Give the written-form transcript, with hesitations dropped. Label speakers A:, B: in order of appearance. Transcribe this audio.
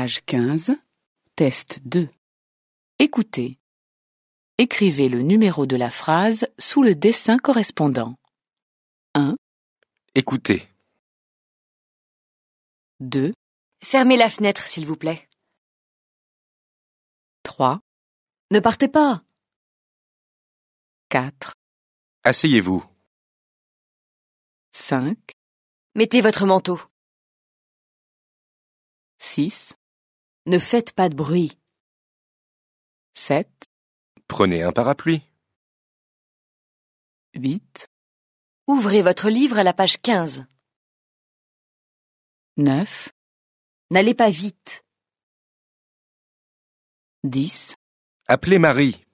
A: Page 15, test 2. Écoutez. Écrivez le numéro de la phrase sous le dessin correspondant. 1,
B: Écoutez.
A: 2,
C: Fermez la fenêtre, s'il vous plaît.
A: 3,
C: Ne partez pas.
A: 4,
B: Asseyez-vous.
A: 5,
C: Mettez votre manteau.
A: 6,
C: Ne faites pas de bruit.
A: 7,
B: Prenez un parapluie.
A: 8,
C: Ouvrez votre livre à la page 15.
A: 9,
C: N'allez pas vite.
A: 10,
B: Appelez Marie.